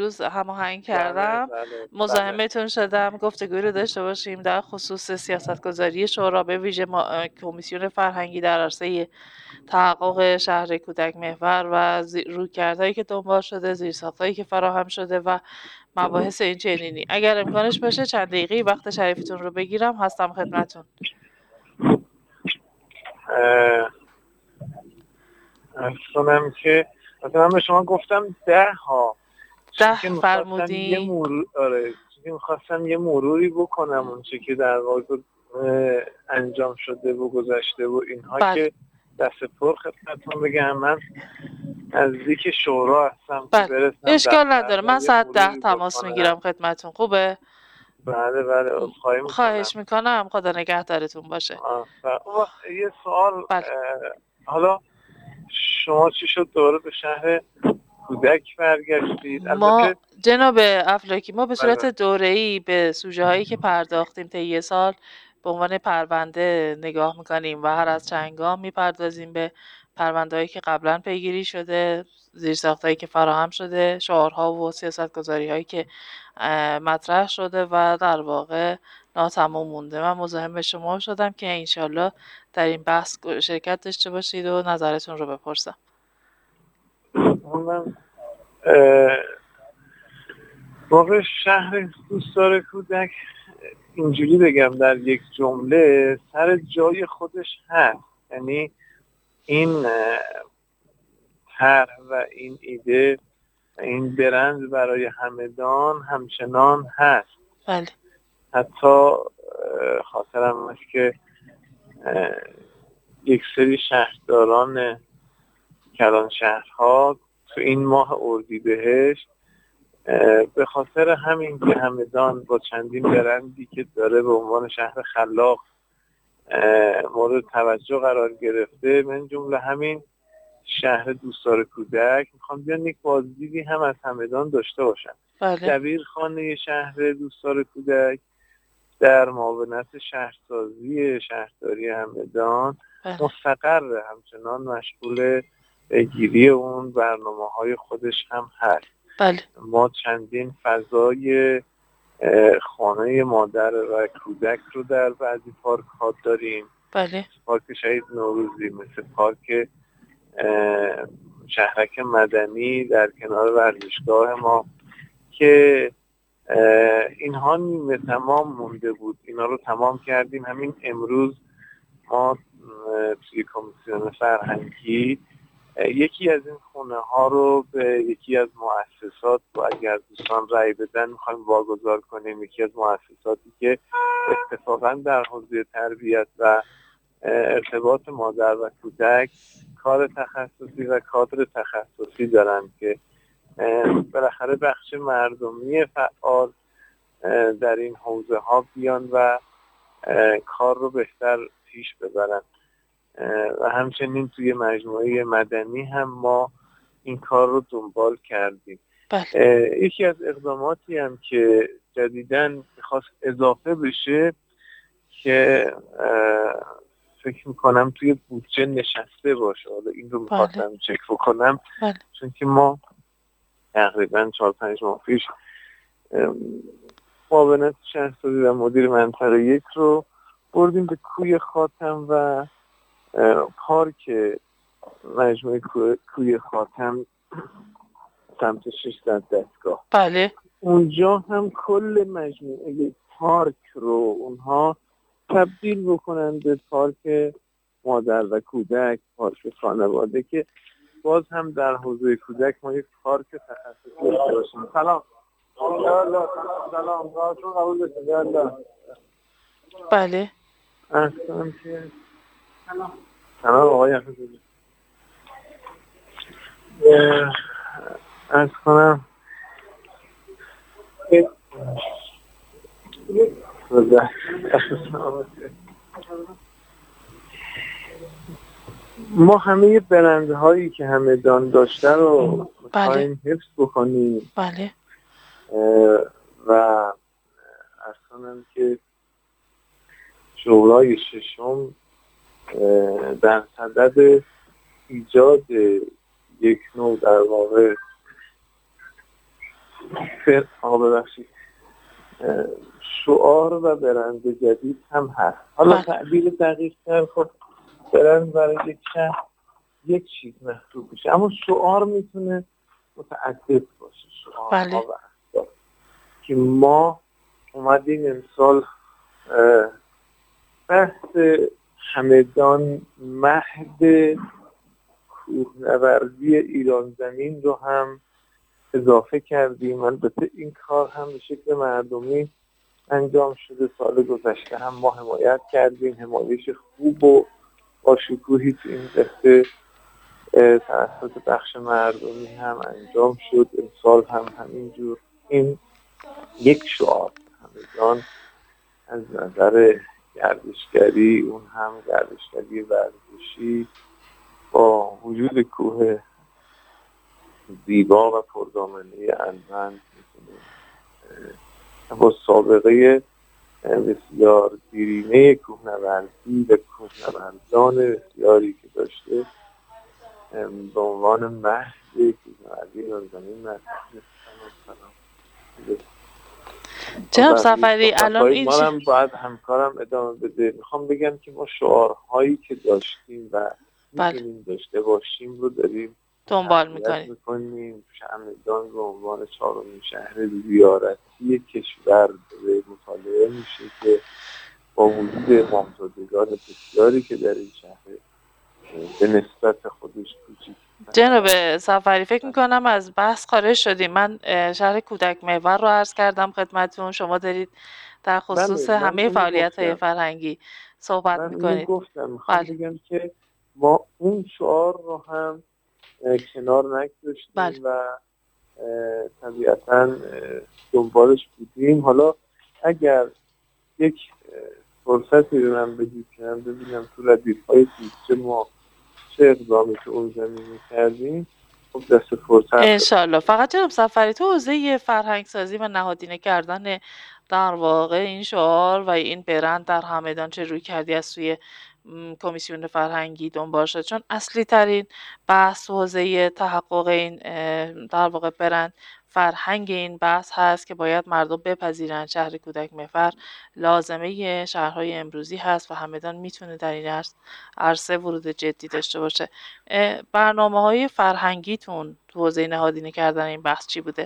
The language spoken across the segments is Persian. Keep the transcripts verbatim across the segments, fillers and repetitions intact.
دیروز هماهنگ بله کردم بله بله مزاحمتون شدم گفتگوی رو داشته باشیم در خصوص سیاستگذاری شورا به ویژه ما- کمیسیون فرهنگی در عرصه تحقق شهر کودک محور و زی- رویکردهایی که دنبال شده، زیرساختهایی که فراهم شده و مباحث این چنینی. اگر امکانش باشه چند دقیقه وقت شریفتون رو بگیرم هستم خدمتون. اه، ارز کنم که مثلا من به شما گفتم ده ها چون ده که میخواستم یه فرمودین. مرور آره چون که میخواستم یه مروری بکنم اون چه که در واقع اه، انجام شده و گذشته و اینها بله. که دست پر خدمتتون بگم من نزدیک شورا هستم که بله برسم اشکال دفتر نداره، و من یه ساعت ده مروری تماس بکنم. میگیرم خدمتون. خوبه؟ بله بله عذرخواهی میکنم. خواهش میکنم، خدا نگهدارتون باشه. آه، اون وقت یه سوال بله. حالا شما چی شد دوباره به شهر کودک برگشتید؟ ما البته جناب افلاکی ما به صورت بله. دوره‌ای به سوژه هایی که پرداختیم طی یه سال به عنوان پرونده نگاه میکنیم و هر از چندگاه میپردازیم به پرونده هایی که قبلا پیگیری شده، زیرساخت هایی که فراهم شده، شعارها و سیاستگذاری هایی که اه، مطرح شده و در واقع ناتمام مونده. من مزاحم شما شدم که انشالله در این بحث شرکت داشته باشید و نظرتون رو بپرسم. من اه، واقع شهر دوستدار کودک اینجوری بگم در یک جمله سر جای خودش هست، یعنی این اه، طرح و این ایده این برند برای همدان همچنان هست. بله. حتی اه، خاطرم هست که اه، یک سری شهرداران کلان شهرها تو این ماه اردیبهشت به خاطر همین که همدان با چندین برندی که داره به عنوان شهر خلاق مورد توجه قرار گرفته، من جمله همین شهر دوستدار کودک میخوام بیان یک بازدیدی هم از همدان داشته باشن. بله. دبیرخانه شهر دوستدار کودک در معاونت شهرسازی شهرداری همدان بله. مستقر همچنان مشغول پیگیری اون برنامه‌های خودش هم هست. بله. ما چندین فضای خانه مادر و کودک رو در بعضی پارک ها داریم. بله. پارک شهید نوروزی، مثل پارک شهرک مدنی در کنار ورزشگاه ما که اینها نیمه تمام مونده بود. اینا رو تمام کردیم. همین امروز ما توی کمیسیون فرهنگی یکی از این خونه ها رو به یکی از مؤسسات و اگر دوستان رأی بدن میخوایم واگذار کنیم. یکی از مؤسساتی که اتفاقا در حوزه تربیت و ارتباط مادر و کودک کار تخصصی و کادر تخصصی دارن که بالاخره بخش مردمی فعال در این حوزه ها بیان و کار رو بهتر پیش ببرن. و همچنین توی مجموعه مدنی هم ما این کار رو دنبال کردیم. بله. یکی از اقداماتی هم که جدیداً می‌خواست اضافه بشه که فکر میکنم توی بودجه نشسته باشه، حالا این رو میخواستم بله. چک بکنم. بله. چون که ما تقریباً چهار پنج ماه پیش معاونت شهرسازی و مدیر منطقه یک رو بردیم به کوی خاتم و پارک مجموعه کوی خاتم سمت ششصد دستگاه. بله. اونجا هم کل مجموعه پارک رو اونها تبدیل بکنن به پارک مادر و کودک، پارک خانواده، که باز هم در حوزه کودک ما یک پارک تخصصی داشته باشیم. سلام. سلام. سلام. راهتون قبول بشه. بله. اصلا که سلام. سلام آقای حفیظی. از کنم ما همه برنده هایی که همدان داشته رو میخواییم بله. حفظ بکنیم. بله. و از کنم که شورای ششم در صدد ایجاد یک نوع در واقع فر آقا ببخشید شعار و برند جدید هم هست. حالا تعبیر دقیق تر، خب برند برای یک شهر یک چیز محسوب میشه، اما شعار میتونه متعدد باشه. شعارها و اهداف که ما اومدیم امسال بحث همدان مهد کوهنوردی ایران زمین رو هم اضافه کردیم. البته این کار هم به شکل مردمی انجام شده. سال گذشته هم ما حمایت کردیم، حمایش خوب و با شکوهی تو این قصه توسط بخش مردمی هم انجام شد. امسال هم همینجور. این یک شعار همدان از نظر گردشگری، اون هم گردشگری ورزشی، با وجود کوه زیبا و پردامنه الوند، با سابقه بسیار دیرینه کوهنوردی و کوهنوردان بسیاری که داشته، به عنوان مهد کوهنوردی ایران زمین مطرح جناب سفری الان این ما هم باید همکارم ادامه بده. میخوام بگم که ما شعارهایی که داشتیم و میتونیم داشته باشیم رو داریم دنبال میکنیم میکنیم. همدان به عنوان چهارمین شهر زیارتی کشور به مطالعه میشه که با وجود مامزادگان بسیاری که در این شهر به نسبت خودش کوچیک. جناب سفری فکر میکنم از بحث خارج شدیم. من شهر کودک محور رو عرض کردم خدمتتون، شما دارید در خصوص بله، همه فعالیت‌های فرهنگی صحبت من میکنید. من گفتم میخوام بله. بگم که ما اون شعار رو هم کنار نگذاشتیم بله. و طبیعتاً دنبالش بودیم. حالا اگر یک فرصتی رو من بدید که من ببینم تو ردیف‌های توسته ما چه اقدامی که اون زمین کردیم، خب دست فرصت انشالله. فقط جناب سفری تو حوزه فرهنگ سازی و نهادینه کردن در واقع این شعار و این برند در همدان چه روی کردی از سوی کمیسیون فرهنگی دنبال شد؟ چون اصلی ترین بحث حوزه تحقق این در واقع برند فرهنگ این بحث هست که باید مردم بپذیرند شهر کودک محور لازمه شهرهای امروزی هست و همدان میتونه در این عرصه ورود جدی داشته باشه. برنامه‌های فرهنگیتون تو حوزه نهادینه کردن این بحث چی بوده؟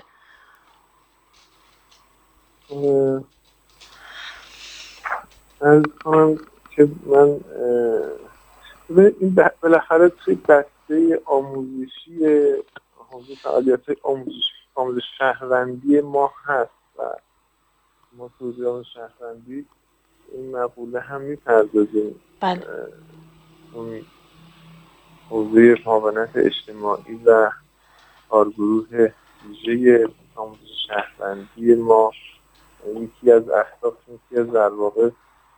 از کنم که من این بالاخره توی دسته آموزشی حوزه فعالیت‌های آموزش آموزش شهروندی ما هست و ما تو حوزه شهروندی این مقوله هم می‌پردازیم. بله. اون حوزه معاونت اجتماعی و کارگروه ویژه آموزش شهروندی ما یکی از اهداف، یکی از در واقع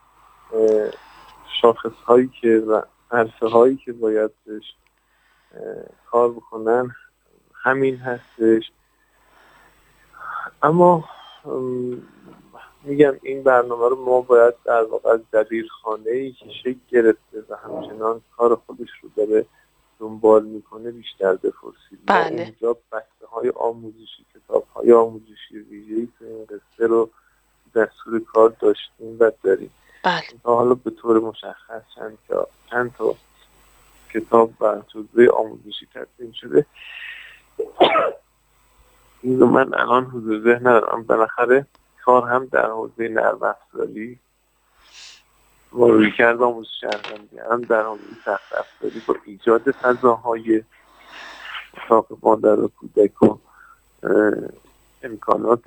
شاخص‌هایی که و عرصه‌هایی که باید بهش کار بکنن همین هستش. اما میگم این برنامه رو ما باید در واقع از دبیرخانه‌ای که شکل گرفته و همچنان کار خودش رو داره دنبال میکنه بیشتر بپرسید. بله. ما اونجا بسته‌های آموزشی، کتاب‌های آموزشی ویژه‌ای تو این قصه رو دستور کار داشتیم و داریم. بله. تا حالا به طور مشخص چند تا چند تا کتاب و توضیح آموزشی تدوین شده. این رو من الان حضور ذهن ندارم. بالاخره کار هم در حوزه نرم افزاری با روی کرد آموزش شهروندی، هم در حوزه سخت افزاری با ایجاد فضاهای اتاق مادر و کودک و امکانات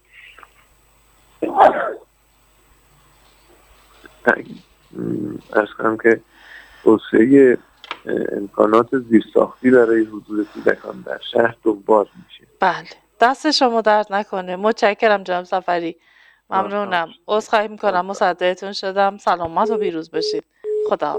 ارز کنم که توسعه امکانات زیرساختی برای حضور کودکان در شهر دنبال میشه. بله، دست شما درد نکنه. متشکرم جناب سفری، ممنونم. عذرخواهی میکنم مصدقتون شدم. سلامت و پیروز باشید. خدا